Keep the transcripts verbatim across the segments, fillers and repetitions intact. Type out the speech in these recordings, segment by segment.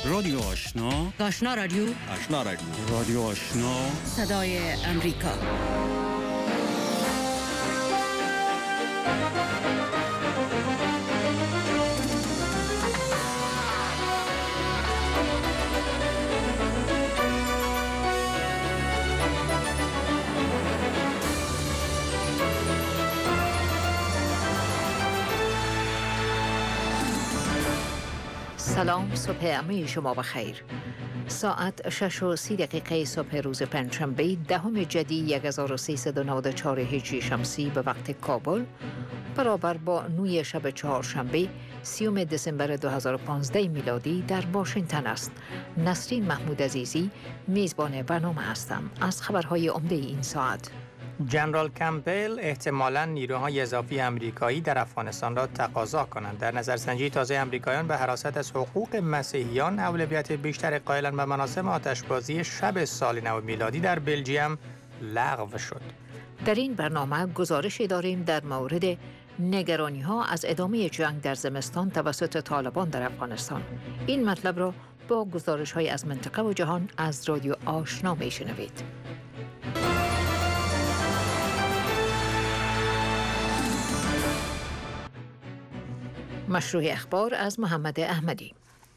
رادیو آشنا، آشنا رادیو، آشنا رادیو، رادیو آشنا، صدای امریکا. سلام، صبح همه شما بخیر. ساعت شش و سی دقیقه صبح روز پنجشنبه دهم جدی هزار و سیصد و نود و چهار هجری شمسی به وقت کابل برابر با نوی شب چهارشنبه سیوم دسامبر دو هزار و پانزده میلادی در واشنگتن است. نسرین محمود عزیزی میزبان برنامه هستم. از خبرهای عمده این ساعت: جنرال کمپل احتمالاً نیروهای اضافی آمریکایی در افغانستان را تقاضا کنند. در نظرسنجی تازه آمریکاییان به حراست از حقوق مسیحیان اولویت بیشتر قائلند و مراسم آتشبازی شب سال نو میلادی در بلژیم لغو شد. در این برنامه گزارشی داریم در مورد نگرانی ها از ادامه جنگ در زمستان توسط طالبان در افغانستان. این مطلب را با گزارش های از منطقه و جهان از رادیو آشنا میشنوید. مشروع اخبار از محمد احمدی.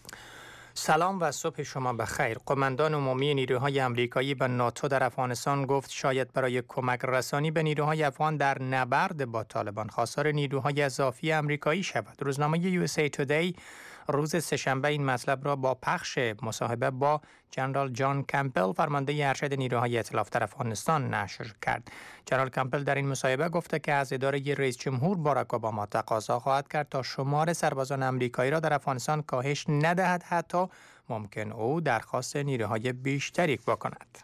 سلام و صبح شما بخیر. قماندان عمومی نیروهای آمریکایی به ناتو در افغانستان گفت شاید برای کمک رسانی به نیروهای افغان در نبرد با طالبان خواستار نیروهای اضافی آمریکایی شود. روزنامه یو اس ای تودی روز سه‌شنبه این مطلب را با پخش مصاحبه با جنرال جان کمپل فرمانده ارشد نیروهای ائتلاف در افغانستان نشر کرد. جنرال کمپل در این مصاحبه گفته که از اداره رئیس جمهور باراک اوباما تقاضا خواهد کرد تا شمار سربازان آمریکایی را در افغانستان کاهش ندهد، حتی ممکن او درخواست نیروهای بیشتری بکند.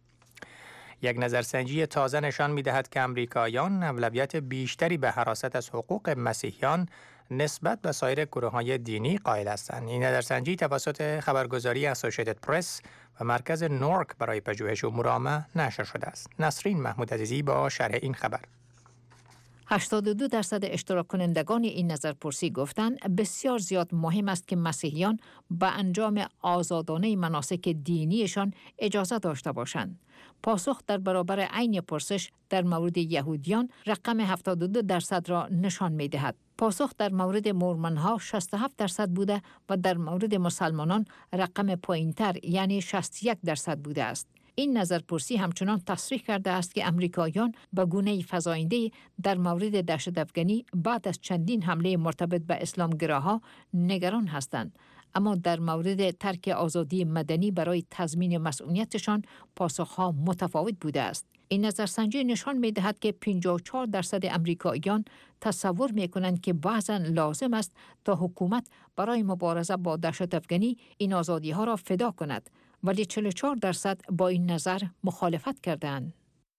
یک نظرسنجی تازه نشان می‌دهد که آمریکاییان اولویت بیشتری به حراست از حقوق مسیحیان نسبت به سایر گروه‌های دینی قائل هستند. این نظرسنجی توسط خبرگزاری اسوسییتد پرس و مرکز نورک برای پژوهش امور عامه نشر شده است. نسرین محمود عزیزی با شرح این خبر. هشتاد و دو درصد اشتراک کنندگان این نظرپرسی گفتند بسیار زیاد مهم است که مسیحیان به انجام آزادانه مناسک دینیشان اجازه داشته باشند. پاسخ در برابر عین پرسش در مورد یهودیان رقم هفتاد و دو درصد را نشان می دهد. پاسخ در مورد مورمنها شصت و هفت درصد بوده و در مورد مسلمانان رقم پایینتر یعنی شصت و یک درصد بوده است. این نظرپرسی همچنان تصریح کرده است که امریکاییان به گونه فزاینده در مورد دهشت افغانی بعد از چندین حمله مرتبط به اسلامگراها نگران هستند، اما در مورد ترک آزادی مدنی برای تضمین مسئولیتشان پاسخها متفاوت بوده است. این نظرسنجی نشان می دهد که پنجاه و چهار درصد امریکاییان تصور می کنند که بعضاً لازم است تا حکومت برای مبارزه با دهشت افغانی این آزادی ها را فدا کند، ولی چهل و چهار درصد با این نظر مخالفت کردند.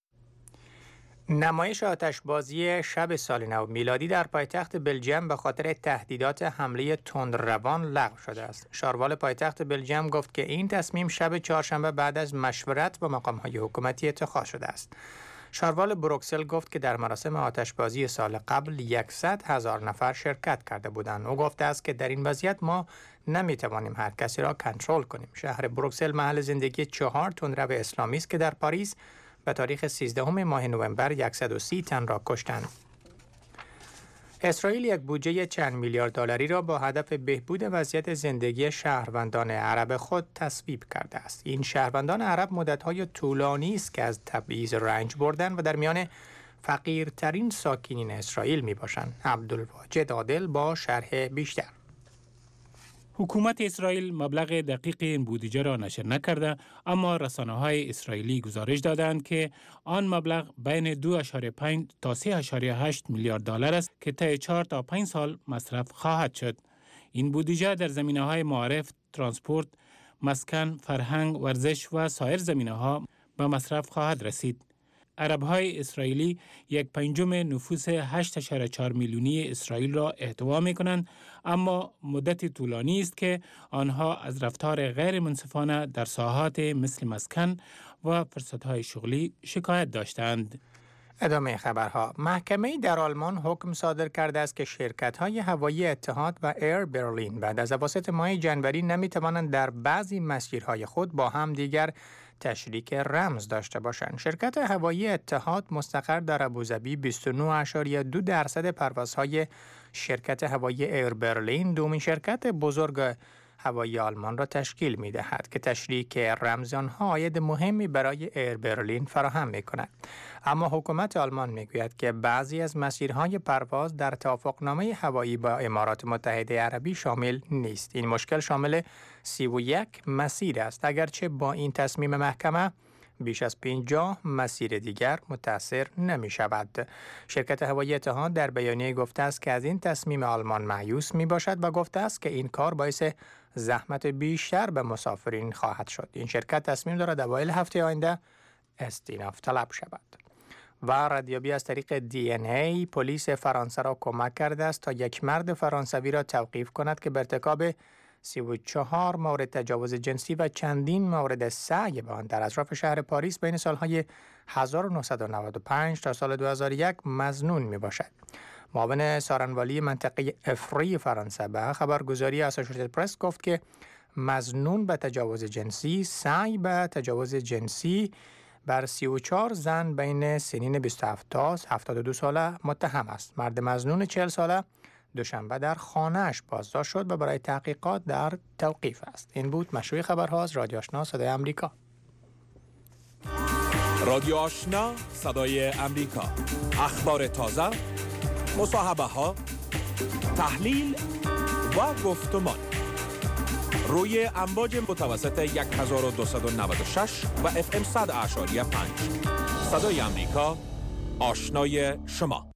نمایش آتشبازی شب سال نو میلادی در پایتخت بلژیم به خاطر تهدیدات حمله تندروان لغو شده است. شاروال پایتخت بلژیم گفت که این تصمیم شب چهارشنبه بعد از مشورت با مقام‌های حکومتی اتخاذ شده است. شاروال بروکسل گفت که در مراسم آتشبازی سال قبل صد هزار نفر شرکت کرده بودند. او گفته است که در این وضعیت ما نمیتوانیم هر کسی را کنترل کنیم. شهر بروکسل محل زندگی چهار تندرو اسلامی است که در پاریس به تاریخ سیزدهم ماه نوامبر صد و سی تن را کشتند. اسرائیل یک بودجه چند میلیارد دلاری را با هدف بهبود وضعیت زندگی شهروندان عرب خود تصویب کرده است. این شهروندان عرب مدت‌های طولانی است که از تبعیض رنج بردند و در میان فقیرترین ساکنین اسرائیل میباشند. عبدالواجد عادل با شرح بیشتر. حکومت اسرائیل مبلغ دقیق این بودجه را نشر نکرده، اما رسانه‌های اسرائیلی گزارش دادند که آن مبلغ بین دو ممیز پنج تا سه ممیز هشت میلیارد دلار است که طی چهار تا پنج سال مصرف خواهد شد. این بودجه در زمینه‌های معارف، ترانسپورت، مسکن، فرهنگ، ورزش و سایر زمینه‌ها به مصرف خواهد رسید. عرب‌های اسرائیلی یک پنجم نفوس هشت ممیز چهار میلیونی اسرائیل را احتوا می‌کنند، اما مدت طولانی است که آنها از رفتار غیر منصفانه در ساحات مثل مسکن و فرصت‌های شغلی شکایت داشتند. ادامه خبرها. محکمه‌ای در آلمان حکم صادر کرده است که شرکت‌های هوایی اتحاد و ایر برلین بعد از اواسط ماه جنوری نمی‌توانند در بعضی مسیرهای خود با هم دیگر تشریک رمز داشته باشند. شرکت هوایی اتحاد مستقر در ابوظبی بیست و نه اشاری دو درصد پروازهای شرکت هوایی ایر برلین دومین شرکت بزرگ هوایی آلمان را تشکیل می دهد که تشریک رمز آنها عاید مهمی برای ایر برلین فراهم می کند. اما حکومت آلمان می گوید که بعضی از مسیرهای پرواز در توافقنامه هوایی با امارات متحده عربی شامل نیست. این مشکل شامل سی و یک مسیر است، اگرچه با این تصمیم محکمه بیش از پنجاه مسیر دیگر متأثر نمی شود. شرکت هوایی اتحاد در بیانیه گفته است که از این تصمیم آلمان مایوس می باشد و گفته است که این کار باعث زحمت بیشتر به مسافرین خواهد شد. این شرکت تصمیم دارد اوایل هفته آینده استیناف طلب شود. و ردیابی از طریق دی ان ای پلیس فرانسه را کمک کرده است تا یک مرد فرانسوی را توقیف کند که به ارتکاب سی و چهار مورد تجاوز جنسی و چندین مورد سعی به آن در اطراف شهر پاریس بین سالهای هزار و نهصد و نود و پنج تا سال دو هزار و یک مظنون می باشد. معاون سارنوالی منطقه افری فرانسه به خبرگزاری اسوسییتد پرس گفت که مظنون به تجاوز جنسی سعی به تجاوز جنسی بر سی و چهار زن بین سنین بیست و هفت تا هفتاد و دو ساله متهم است. مرد مظنون چهل ساله دوشنبه در خانه‌اش بازداشت شد و برای تحقیقات در توقیف است. این بود مشروع خبرها از رادیو آشنا صدای آمریکا. رادیو آشنا صدای آمریکا، اخبار تازه، مصاحبه ها، تحلیل و گفتمان روی امواج متوسط هزار و دویست و نود و شش و اف ام صد اشاری پنج. صدای آمریکا، آشنای شما.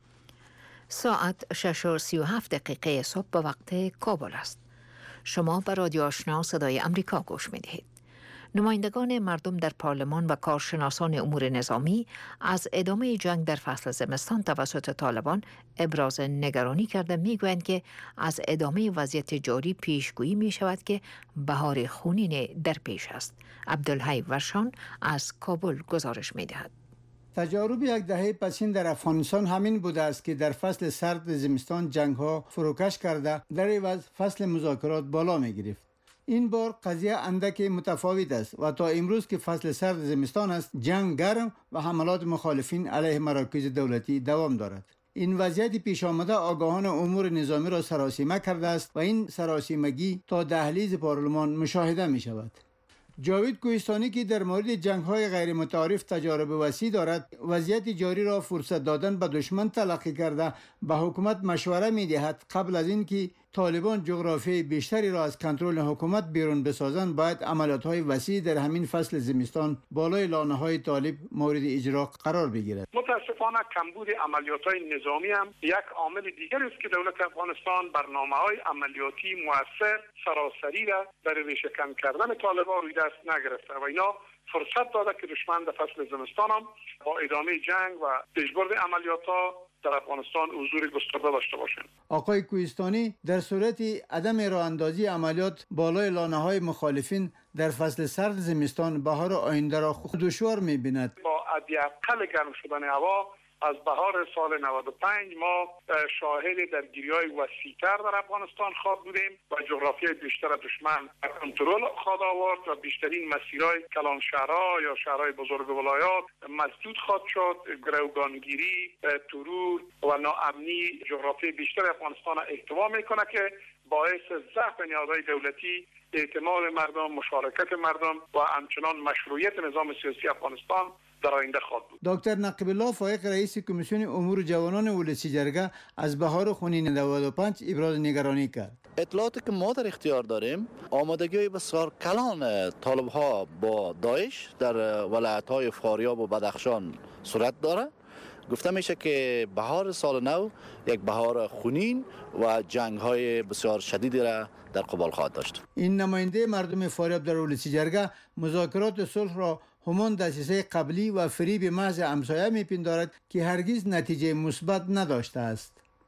ساعت شش و سی و هفت دقیقه صبح به وقت کابل است. شما به رادیو آشنا صدای آمریکا گوش می دهید. نمایندگان مردم در پارلمان و کارشناسان امور نظامی از ادامه جنگ در فصل زمستان توسط طالبان ابراز نگرانی کرده میگویند که از ادامه وضعیت جاری پیشگویی می شود که بهار خونین در پیش است. عبدالحی ورشان از کابل گزارش می دهد. تجارب یک دهه پیشین در افغانستان همین بوده است که در فصل سرد زمستان جنگ ها فروکش کرده در عوض فصل مذاکرات بالا می گرفت. این بار قضیه اندک متفاوت است و تا امروز که فصل سرد زمستان است جنگ گرم و حملات مخالفین علیه مراکز دولتی دوام دارد. این وضعیت پیش آمده آگاهان امور نظامی را سراسیمه کرده است و این سراسیمگی تا دهلیز پارلمان مشاهده می شود. جاوید کوهستانی که در مورد جنگ‌های غیر متعارف تجارب وسیع دارد، وضعیت جاری را فرصت دادن به دشمن تلقی کرده به حکومت مشوره می‌دهد قبل از اینکه طالبان جغرافیای بیشتری را از کنترل حکومت بیرون بسازند باید عملیات‌های وسیع در همین فصل زمستان بالای لانه‌های طالب مورد اجرا قرار بگیرد. متاسفانه کمبود عملیات‌های نظامی هم یک عامل دیگر است که دولت افغانستان برنامه‌های عملیاتی مؤثر سراسری را برای ریشه‌کن کردن طالبان روی دست نگرفته و اینا فرصت داده که دشمن در فصل زمستان هم با ادامه جنگ و پیشبرد عملیات‌ها در افغانستان حضور گسترده داشته باشند. آقای کوهستانی در صورت عدم راه اندازی عملیات بالای لانه‌های مخالفین در فصل سرد زمستان بهار آینده را دشوار می‌بیند. با حداقل گرم شدن هوا از بهار سال نود و پنج ما شاهد درگیری‌های وسیع‌تر در افغانستان خواهد بودیم و جغرافیای بیشتر دشمن کنترل خواهد آورد و بیشترین مسیرهای کلان شهرها یا شهرهای بزرگ ولایات مسدود خواهد شد. گروگانگیری، ترور و ناامنی جغرافیای بیشتر افغانستان احتوا میکنه که باعث ضعف نیازهای دولتی، اعتماد مردم، مشارکت مردم و همچنان مشروعیت نظام سیاسی افغانستان در آینده خواهد بود. دکتر نقیب الله فائق رئیس کمیسیون امور جوانان ولسی جرگه از بهار خونین نود و پنج ابراز نگرانی کرد. اطلاعاتی که ما در اختیار داریم آمادگی بسیار کلان طالب ها با داعش در ولایت های فاریاب و بدخشان صورت داره. گفته میشه که بهار سال نو یک بهار خونین و جنگ های بسیار شدیدی را در قبال خواهد داشت. این نماینده مردم فاریاب در ولسی جرگه مذاکرات صلح را همان دسیسه قبلی و فریب محض همسایه میپندارد که هرگز نتیجه مثبت نداشته است.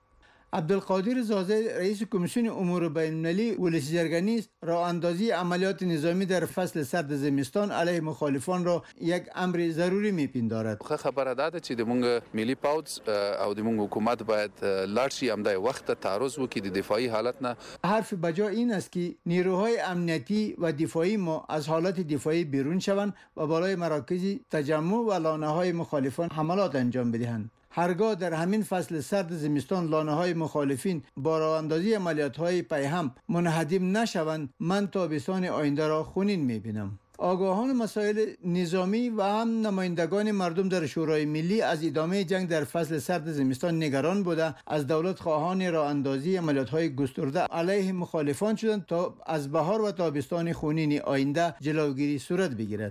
عبدالقادر زازه رئیس کمیسیون امور بین المللی ولسی جرگنی راه اندازی عملیات نظامی در فصل سرد زمستان علیه مخالفان را یک امر ضروری میپندارد. خبر داده چې د مونږ ملي پاوز او د مونږ حکومت باید لاړ شي همدای وخت تعرض وکړي د دفاعي حالت نه. حرف بجا این است که نیروهای امنیتی و دفاعی ما از حالت دفاعی بیرون شوند و بالای مراکز تجمع و لانه‌های مخالفان حملات انجام بدهند. هرگاه در همین فصل سرد زمستان لانه‌های مخالفین با راه اندازی عملیات‌های پیهم منهدم نشوند، من تابستان آینده را خونین می‌بینم. آگاهان مسائل نظامی و هم نمایندگان مردم در شورای ملی از ادامه جنگ در فصل سرد زمستان نگران بوده، از دولت خواهان راه اندازی عملیات‌های گسترده علیه مخالفان شدند تا از بهار و تابستان خونین آینده جلوگیری صورت بگیرد.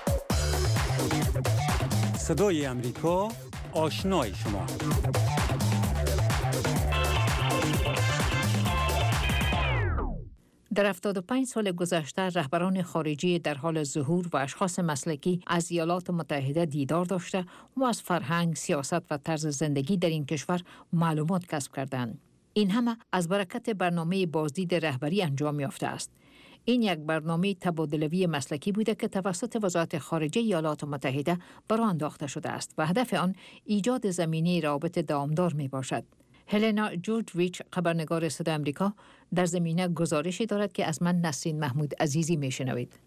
صدای امریکا، آشنای شما. در هفتاد و پنج سال گذشته رهبران خارجی در حال ظهور و اشخاص مسلکی از ایالات متحده دیدار داشته و از فرهنگ، سیاست و طرز زندگی در این کشور معلومات کسب کردند. این همه از برکت برنامه بازدید رهبری انجام یافته است. این یک برنامه تبادلوی مسلکی بوده که توسط وزارت خارجه ایالات متحده برآورد انداخته شده است و هدف آن ایجاد زمینه روابط دامدار می باشد. هلنا جورج ریچ، خبرنگار صدای آمریکا، در زمینه گزارشی دارد که از من نسرین محمود عزیزی میشنوید.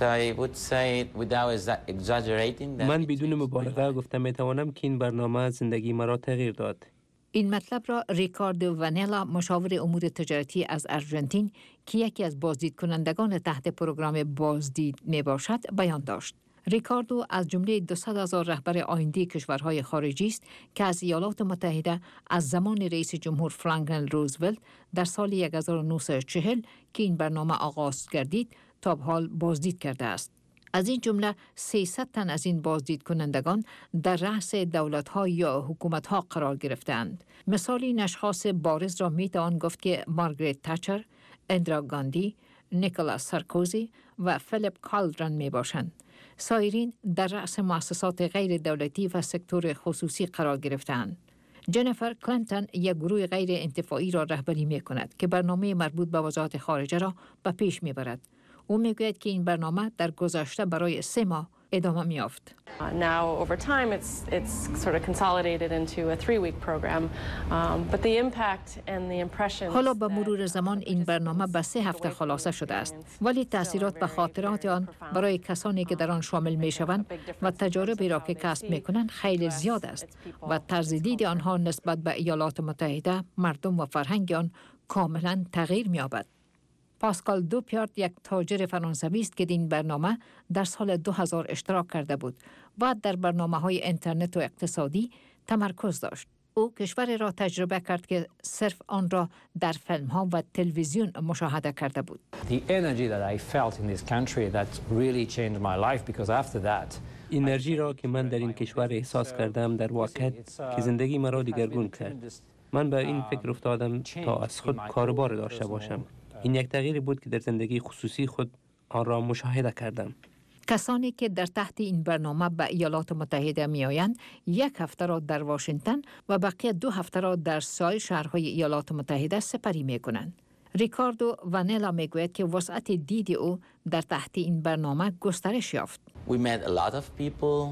من بدون مبالغه گفتم میتوانم که این برنامه زندگی مرا تغییر داد. این مطلب را ریکاردو ونلا، مشاور امور تجارتی از آرژانتین که یکی از بازدید کنندگان تحت پروگرام بازدید می باشد بیان داشت. ریکاردو از جمله دویست هزار رهبر آینده کشورهای خارجی است که از ایالات متحده از زمان رئیس جمهور فرانکلین روزولت در سال هزار و نهصد و چهل که این برنامه آغاز گردید تا به حال بازدید کرده است. از این جمله سیصد تن از این بازدید کنندگان در رأس دولت‌ها یا حکومت‌ها قرار گرفتند. مثال این اشخاص بارز را می‌توان گفت که مارگریت تاچر، اندرا گاندی، نیکولاس سارکوزی و فیلیپ کالدرن میباشند. سایرین در رأس مؤسسات غیر دولتی و سکتور خصوصی قرار گرفتند. جنیفر کلینتون یک گروه غیر انتفاعی را رهبری می کند که برنامه مربوط به وزارت خارجه را به پیش می برد. او می گوید که این برنامه در گذشته برای سه ماه ادامه می یافت. Now over time it's it's sort of consolidated into a three-week program, um, but the impact and the impressions. حالا به مرور زمان این برنامه به سه هفته خلاصه شده است، ولی تاثیرات و خاطرات آن برای کسانی که در آن شامل می شوند و تجاربی را که کسب می کنند خیلی زیاد است و طرز دید آنها نسبت به ایالات متحده، مردم و فرهنگ آن کاملا تغییر می یابد. پاسکال دوپیارت یک تاجر فرانسوی است که این برنامه در سال دو هزار اشتراک کرده بود و در برنامه‌های اینترنت و اقتصادی تمرکز داشت. او کشور را تجربه کرد که صرف آن را در فیلم‌ها و تلویزیون مشاهده کرده بود. The energy that I felt in this country that really changed my life because after that انرژی را که من در این کشور احساس کردم در واقع که زندگی مرا دیگرگون کرد. من به این فکر افتادم تا از خود کاروبار داشته باشم. این یک تغییری بود که در زندگی خصوصی خود آن را مشاهده کردم. کسانی که در تحت این برنامه به ایالات متحده می آیند، یک هفته را در واشنگتن و بقیه دو هفته را در سایر شهرهای ایالات متحده سپری می کنند. ریکاردو ونلا می گوید که وسعت دید او در تحت این برنامه گسترش یافت. We met a lot of people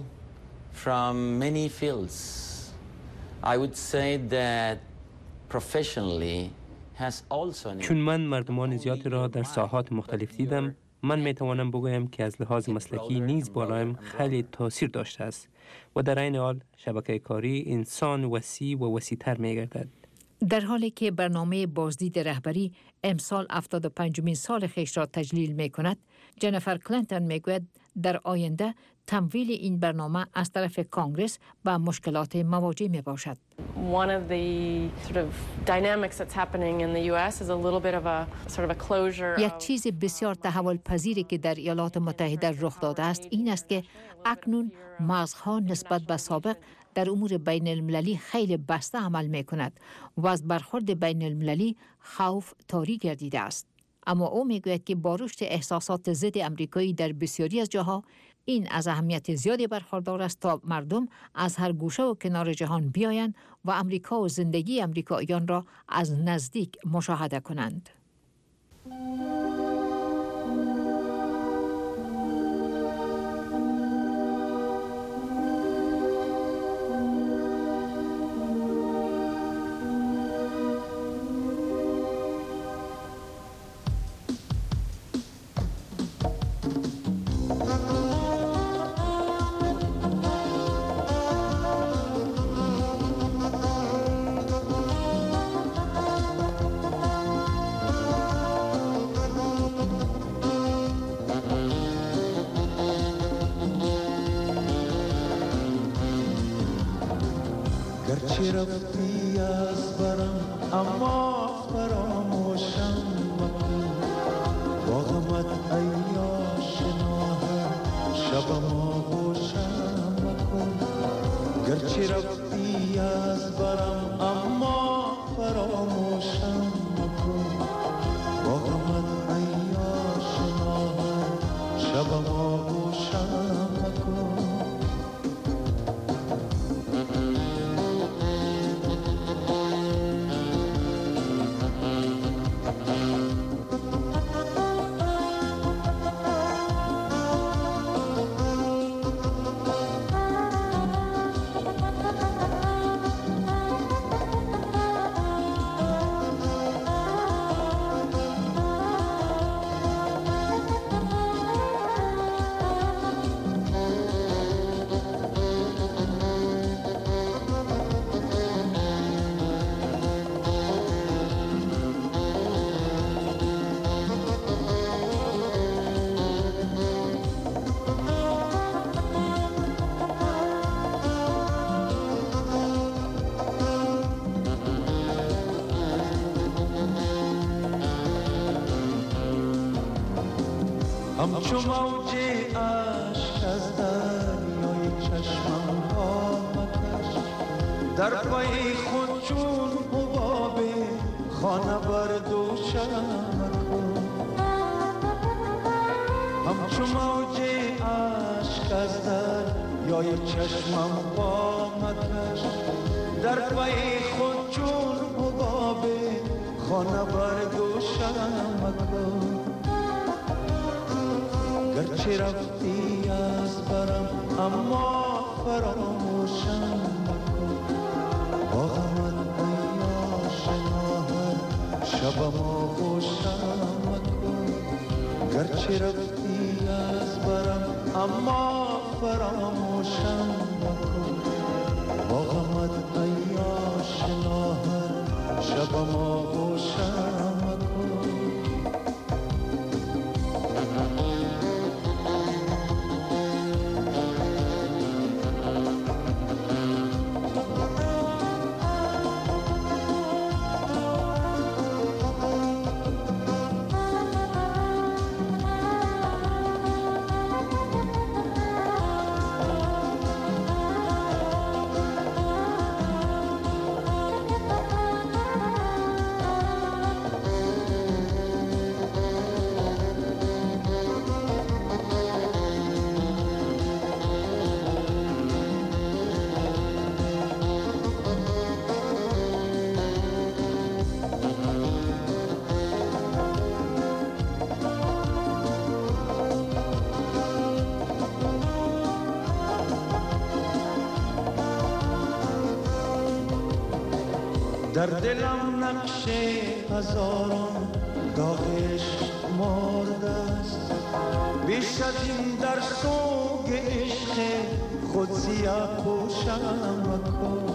from many fields. I would say that professionally چون من مردمان زیادی را در ساحات مختلف دیدم، من می توانم بگویم که از لحاظ مسلکی نیز بالایم خیلی تاثیر داشته است و در این حال شبکه کاری انسان وسیع و وسیع‌تر می گردد. در حالی که برنامه بازدید رهبری امسال هفتاد و پنجمین سال خیش را تجلیل می کند، جنیفر کلینتون می گوید در آینده تمویل این برنامه از طرف کانگرس با مشکلات مواجه می باشد. One of the sort of dynamics that's happening in the U S is a little bit of a sort of a closure. یک چیز بسیار تحول پذیری که در ایالات متحده رخ داده است این است که اکنون مرزها نسبت به سابق در امور بین المللی خیلی بسته عمل می کند و از برخورد بین المللی خوف طاری گردیده است. اما او می گوید که با رشد احساسات ضد امریکایی در بسیاری از جاها، این از اهمیت زیادی برخوردار است تا مردم از هر گوشه و کنار جهان بیایند و امریکا و زندگی امریکاییان را از نزدیک مشاهده کنند. گرچه رفتی از برم اما فراموشم مکن، با غمت ای آشنا شبم آغوشم مکن. گرچه رفتی از برم اما فراموشم مکن، با غمت ای آشنا شبم آغوشم مکن. همچو موج عشق از دریای چشمم آمدش، در پای خود چون حباب خانه بر دوشم کن. همچو موج عشق از دریای چشمم آمدش، در پای خود چون حباب خانه بر دوشم کن. گرچه رفتی از برم اما فراموشم مکن، با غمت ای آشنا شبم آغوشم مکن. گرچه رفتی از برم اما فراموشم مکن، با غمت ای آشنا شبم آغوشم مکن. در دلم نقش هزاران داغ عشق مرده است، بیش از این در سوگ عشق خود سیاه پوشم مکن.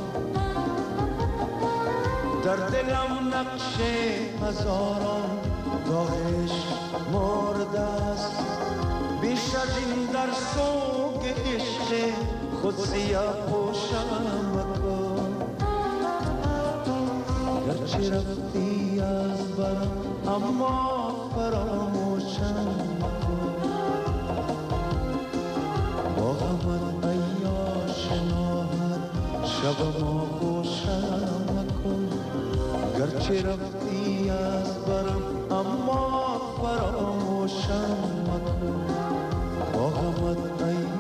در دلم نقش هزاران داغ عشق مرده است، بیش از این در سوگ عشق خود سیاه پوشم مکن. گرچه رفتی از برم اما فراموشم مکن، با غمت ای آشنا شبم آغوشم مکن. گرچه رفتی از برم اما فراموشم مکن، با غمت ای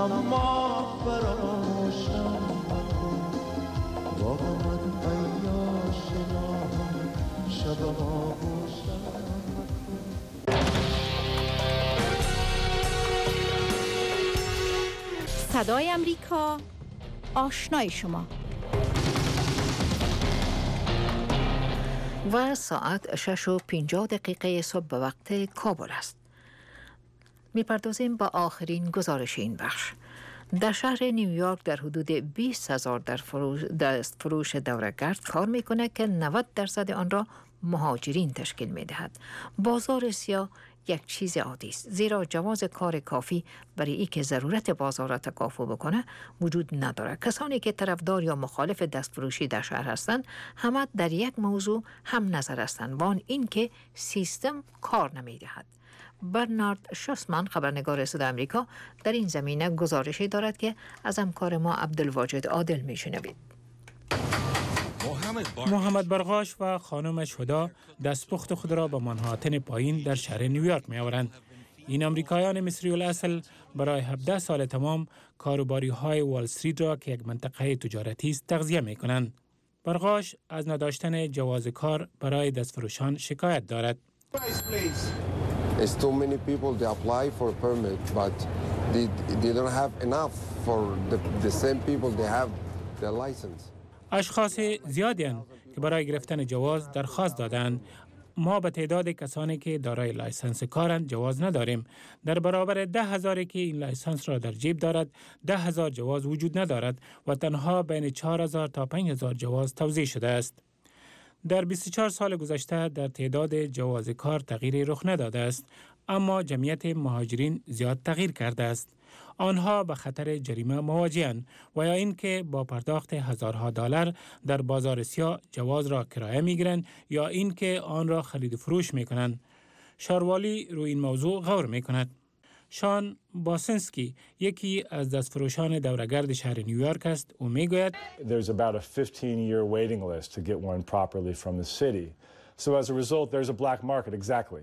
اما فراموشم مکن با من عیاش نام شب آغوشم صدای امریکا، آشنای شما. و ساعت شش و پنجاه دقیقه صبح به وقت کابل است. میپردازیم با آخرین گزارش این بخش. در شهر نیویورک در حدود بیست هزار در فروش دست فروش دوره‌گرد کار میکنه که نود درصد آن را مهاجرین تشکیل میدهد. بازار سیاه یک چیز عادی است، زیرا جواز کار کافی برای اینکه ضرورت بازار را تکافو بکنه وجود نداره. کسانی که طرفدار یا مخالف دستفروشی در شهر هستند همه در یک موضوع هم نظر هستند، وان این که سیستم کار نمیدهد. برنارد شوسمن خبرنگار صدای آمریکا در این زمینه گزارشی دارد که از همکار ما عبدالواجد عادل میشنوید. محمد برغاش و خانمش هدا دستپخت خود را به منهاتن پایین در شهر نیویورک می آورند. این امریکایان مصری الاصل برای هفده سال تمام کاروباری های وال استریت را که یک منطقه تجارتی است تغذیه می کنند. برغاش از نداشتن جواز کار برای دستفروشان شکایت دارد. It's too many people they apply for a permit but they, they don't have enough for the, the same people they have their license. اشخاص زیادی هستند که برای گرفتن جواز درخواست دادند. ما به تعداد کسانی که دارای لایسنس کارند جواز نداریم. در برابر ده هزاری که این لایسنس را در جیب دارد، ده هزار جواز وجود ندارد و تنها بین چهار هزار تا پنج هزار جواز توزیع شده است. در بیست و چهار سال گذشته در تعداد جواز کار تغییری رخ نداده است، اما جمعیت مهاجرین زیاد تغییر کرده است. آنها به خطر جریمه مواجه‌اند و یا اینکه با پرداخت هزارها دلار در بازار سیاه جواز را کرایه می‌گیرند یا اینکه آن را خرید و فروش می‌کنند. شاروالی روی این موضوع غور می‌کند. شان باسنسکی یکی از دستفروشان دوره‌گرد شهر نیویورک است و میگوید There's about a fifteen year waiting list to get one properly from the city. So as a result there's a black market exactly.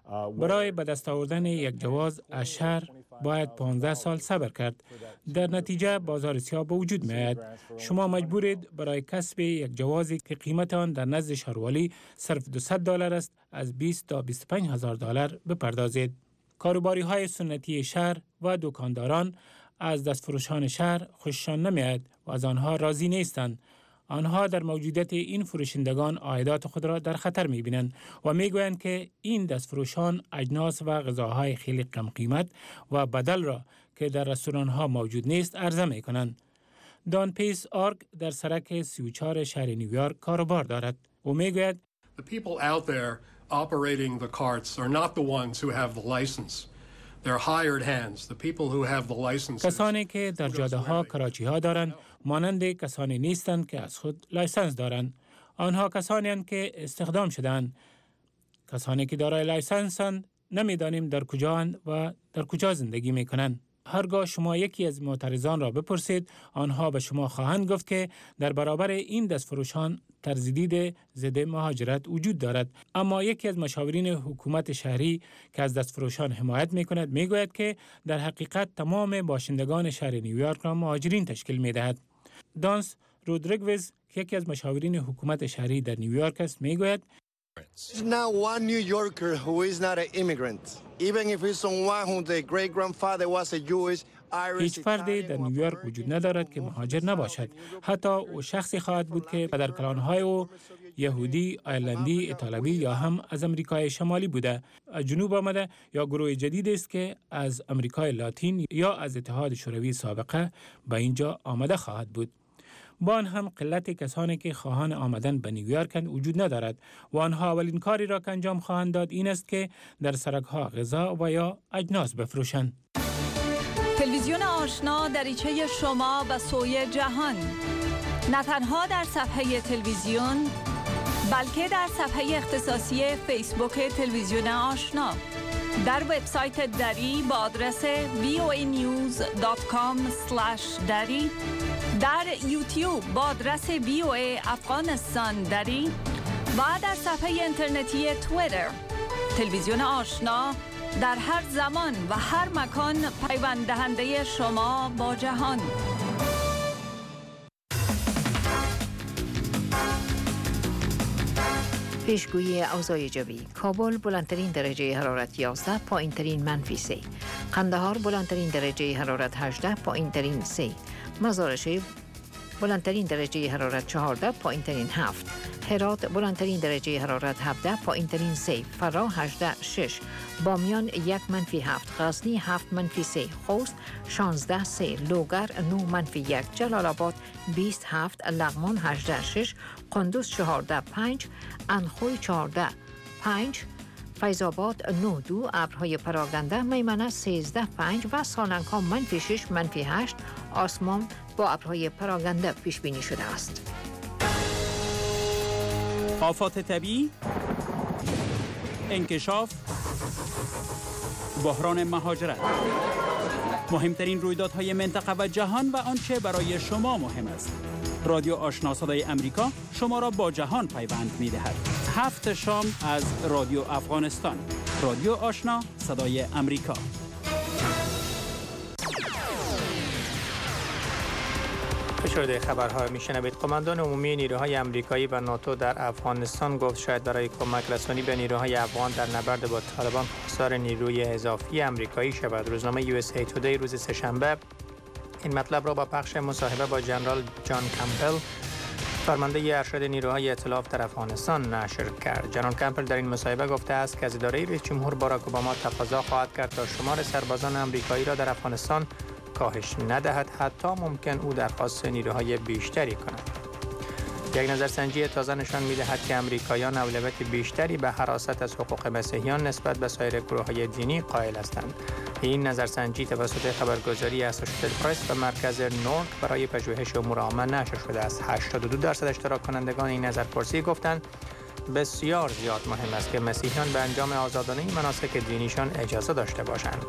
برای به دست آوردن یک جواز از شهر باید پانزده سال صبر کرد. در نتیجه بازار سیاه به وجود می‌آید. شما مجبورید برای کسب یک جوازی که قیمت آن در نزد شاروالی صرف دویست دلار است از بیست تا بیست و پنج هزار دلار بپردازید. کاروباری های سنتی شهر و دکانداران از دستفروشان شهر خوششان نمی‌آید و از آنها راضی نیستند. آنها در موجودیت این فروشندگان عایدات خود را در خطر می‌بینند و می‌گویند که این دستفروشان اجناس و غذاهای خیلی کم قیمت و بدل را که در رستوران‌ها موجود نیست عرضه می‌کنند. دان پیس آرک در سرک سی و چهار شهر نیویورک کاروبار دارد و می‌گوید The people out there operating the carts are not the ones who have the license. They're hired hands. The people who have the licenses. کسانی که در جاده‌ها کراچی‌ها دارند مانند کسانی نیستند که از خود لایسنس دارند. آنها کسانی هستند که استخدام شدند. کسانی که دارای لایسنسند نمی‌دانیم در کجاند و در کجا زندگی می‌کنند. هرگاه شما یکی از معترضان را بپرسید، آنها به شما خواهند گفت که در برابر این دستفروشان ترزیدید ضد مهاجرت وجود دارد. اما یکی از مشاورین حکومت شهری که از دستفروشان حمایت می‌کند می‌گوید که در حقیقت تمام باشندگان شهر نیویورک را مهاجرین تشکیل می‌دهد. دانس رودریگوز که یکی از مشاورین حکومت شهری در نیویورک است می‌گوید There's not one New Yorker who is not an immigrant. Even if it's someone who the great grandfather was a Jewish, Irish. هیچ فردی در نیویورک وجود ندارد که مهاجر نباشد. حتی او شخصی خواهد بود که پدرکلان‌های او یهودی، آیرلندی، ایتالیایی یا هم از امریکای شمالی بوده، از جنوب آمده یا گروه جدید است که از امریکای لاتین یا از اتحاد شوروی سابقه به اینجا آمده خواهد بود. با آن هم قلت کسانی که خواهان آمدن به نیویورک وجود ندارد و آنها اولین کاری را که انجام خواهند داد این است که در سرک‌ها غذا و یا اجناس بفروشند. تلویزیون آشنا دریچه شما به سوی جهان، نه تنها در صفحه تلویزیون بلکه در صفحه اختصاصی فیسبوک تلویزیون آشنا، در وبسایت دری با آدرس وی او ای نیوز دات کام اسلش دری، در یوتیوب با آدرس وی او ای افغانستان دری و در صفحه اینترنتی توییتر. تلویزیون آشنا در هر زمان و هر مکان پیوند دهنده شما با جهان. پیشگویی اوضاع جوی: کابل بلندترین درجه حرارت یازده، پایینترین منفی سه. قندهار بلندترین درجه حرارت هجده، پایینترین سه. مزار شریف بلندترین درجه حرارت چهارده، پایینترین هفت. هرات بلندترین درجه حرارت هفده، پایینترین سه. فرا هجده شش. بامیان یک منفی هفت. غزنی هفت منفی سه. خوست شانزده سه. لوگر نه منفی یک. جلال آباد بیست هفت. لغمان هجده شش. قندوز چهارده پنج. انخوی چهارده پنج. فیض آباد نه دو. ابرهای پراکنده. میمنه سیزده پنج و سالنگها منفی شش منفی هشت. آسمان با ابرهای پراکنده پیش بینی شده است. آفات طبیعی، انکشاف، بحران مهاجرت، مهمترین رویدادهای منطقه و جهان و آنچه برای شما مهم است. رادیو آشنا صدای امریکا شما را با جهان پیوند می دهد. هفت شام از رادیو افغانستان. رادیو آشنا صدای امریکا. فشرده خبرها میشنوید. قماندان عمومی نیروهای امریکایی و ناتو در افغانستان گفت شاید برای کمک رسانی به نیروهای افغان در نبرد با طالبان خواستار نیروی اضافی امریکایی شود. روزنامه یو اس ای تودی روز سه‌شنبه این مطلب را با پخش مصاحبه با جنرال جان کمپل، فرمانده ارشد نیروهای ائتلاف در افغانستان نشر کرد. جنرال کمپل در این مصاحبه گفته است که از اداره رئیس جمهور باراک اوباما تقاضا خواهد کرد تا شمار سربازان امریکایی را در افغانستان کاهش ندهد، حتی ممکن او درخواست نیروهای بیشتری کند. یک نظرسنجی تازه نشان می‌دهد که امریکایان اولویت بیشتری به حراست از حقوق مسیحیان نسبت به سایر گروه‌های دینی قائل هستند. این نظرسنجی توسط خبرگزاری اسوشییتد پرس و مرکز نورک برای پژوهش امور عامه نشر شده است. هشتاد و دو درصد اشتراک کنندگان این نظرپرسی گفتند بسیار زیاد مهم است که مسیحیان به انجام آزادانه مناسک دینیشان اجازه داشته باشند.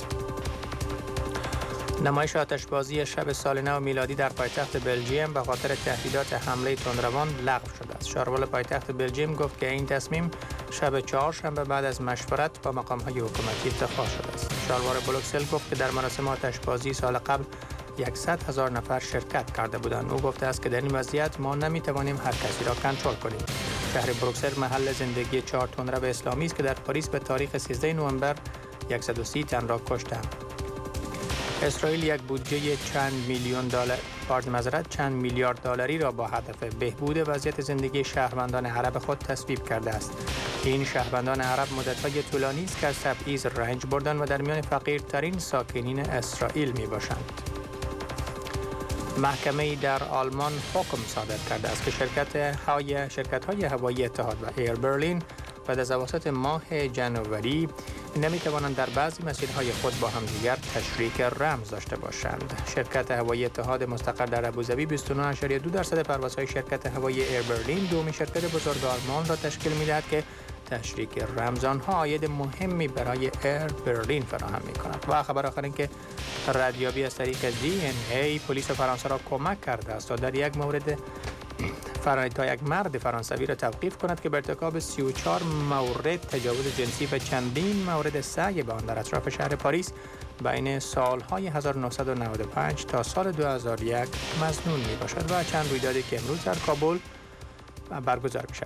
نمایش آتشبازی شب سال نو میلادی در پایتخت بلژیم به خاطر تهدیدات حمله تندروان لغو شده است. شارول پایتخت بلژیم گفت که این تصمیم شب چهارشنبه بعد از مشورت با مقام‌های حکومتی اتخاذ شده است. شارول بروکسل گفت که در مراسم آتشبازی سال قبل صد هزار نفر شرکت کرده بودند. او گفته است که در این وضعیت ما نمی‌توانیم هر کسی را کنترل کنیم. شهر بروکسل محل زندگی چهار تندرو اسلامی است که در پاریس به تاریخ سیزده نوامبر صد و سی تن را کشتند. اسرائیل یک بودجه چند میلیون دلار پارد مزرعت چند میلیارد دلاری را با هدف بهبود وضعیت زندگی شهروندان عرب خود تصویب کرده است. این شهروندان عرب مدت‌های طولانی است که از تبعیض رنج بردن و در میان فقیرترین ساکنین اسرائیل می باشند. محکمه‌ای در آلمان حکم صادر کرده است که شرکت های شرکت های هوایی اتحاد و ایر برلین بعد از اواسط ماه جنوری نمی‌توانند در بعضی مسیرهای خود با همدیگر تشریک رمز داشته باشند. شرکت هوایی اتحاد مستقر در ابوظبی بیست و نه ممیز دو درصد پروازهای شرکت هوایی ایر برلین دومین شرکت بزرگ آلمان را تشکیل می‌دهد که تشریک رمز آنها عاید مهمی برای ایر برلین فراهم می‌کند. و خبر آخر این که ردیابی از طریق دی ان ای پلیس فرانسه را کمک کرده است تا در یک مورد تا یک مرد فرانسوی را توقیف کند که به ارتکاب سی و چهار مورد تجاوز جنسی و چندین مورد سعی به آن در اطراف شهر پاریس بین سالهای هزار و نهصد و نود و پنج تا سال دو هزار و یک مظنون می باشد و چند رویدادی که امروز در کابل برگزار می شود.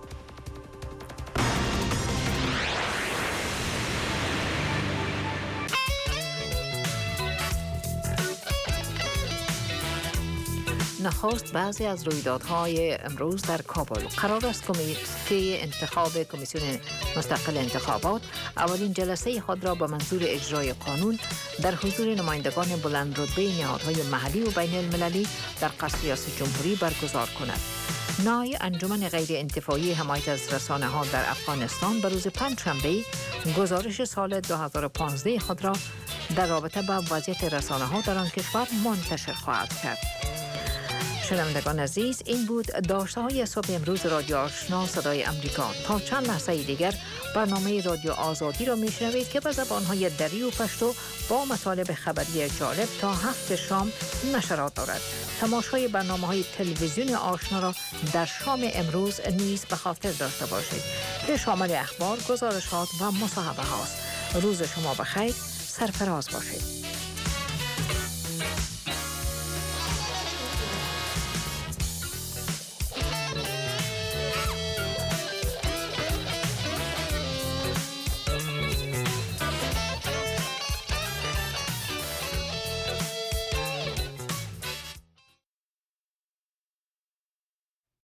نخست بعضی از رویدادهای امروز در کابل. قرار است کمیته انتخاب کمیسیون مستقل انتخابات اولین جلسه خود را با منظور اجرای قانون در حضور نمایندگان بلند رتبه نهادهای محلی و بین المللی در قصر ریاست جمهوری برگزار کند. نای انجمن غیر انتفاعی حمایت از رسانه ها در افغانستان به روز پنجشنبه گزارش سال دو هزار و پانزده خود را در رابطه با وضعیت رسانه ها در آن کشور منتشر خواهد کرد. شنوندگان عزیز، این بود داشته های صبح امروز رادیو آشنا صدای امریکا. تا چند لحظه دیگر برنامه رادیو آزادی را میشنوید که به زبانهای دری و پشتو با مطالب خبری جالب تا هفت شام نشرات دارد. تماشای برنامه های تلویزیون آشنا را در شام امروز نیز به خاطر داشته باشید که شامل اخبار، گزارشات و مصاحبه هاست. روز شما بخیر، سرفراز باشید.